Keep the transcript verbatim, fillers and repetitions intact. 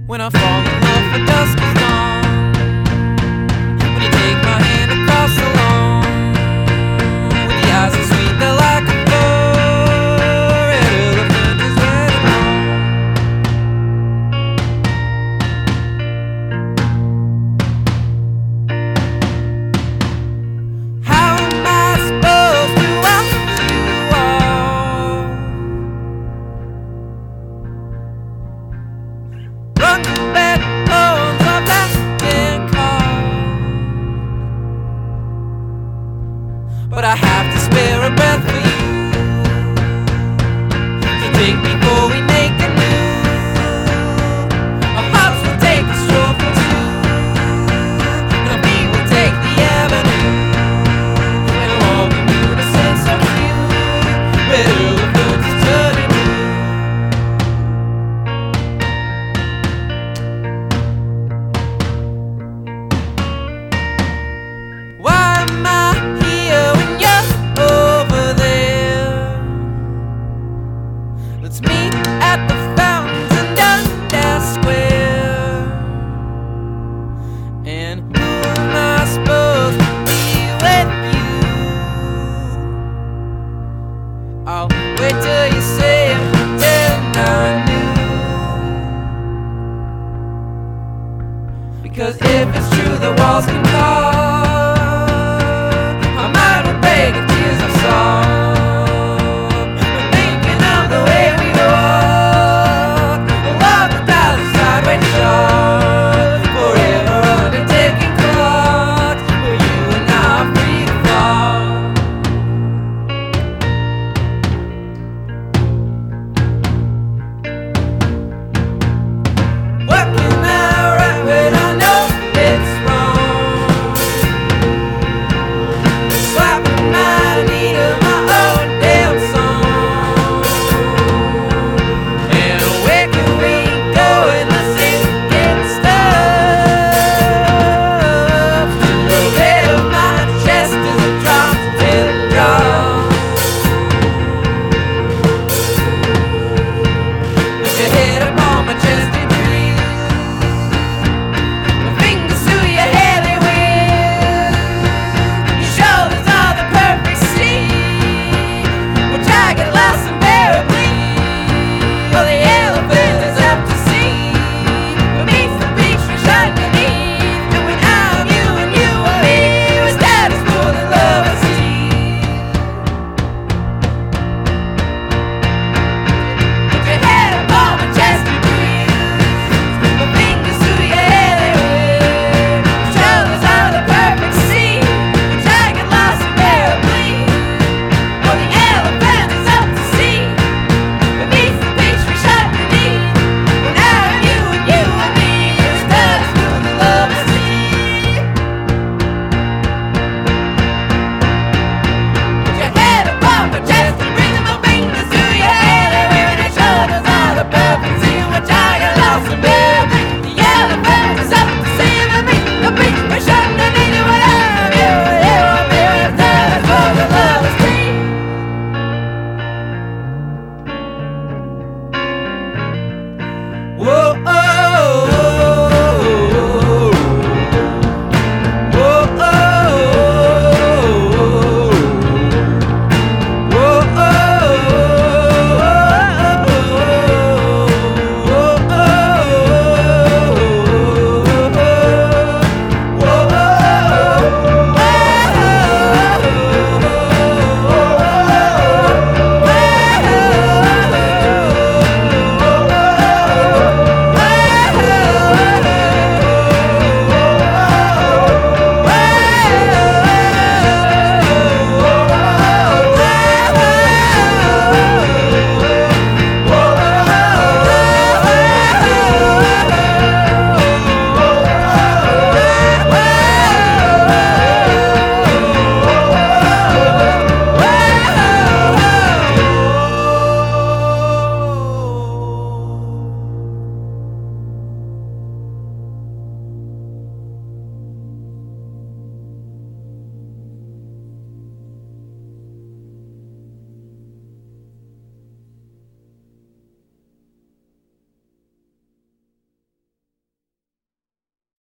When I fall in love, the dusk is gone. When you take my hand across the lawn, with the eyes so sweet they're like a four-red elephant is riding home. How am I supposed to watch you all run the bed bones of that tin car? But I have to spare a breath for you to think before we make a move. Our hearts will take a stroll for two, and our feet will take the avenue, and we'll all be new to sense of you. Red elephant is turning blue. Why am I here when you're over there? Let's meet at the fountains in Dundas Square. And who am I supposed to be with you? I'll wait till you say it, till I knew. Because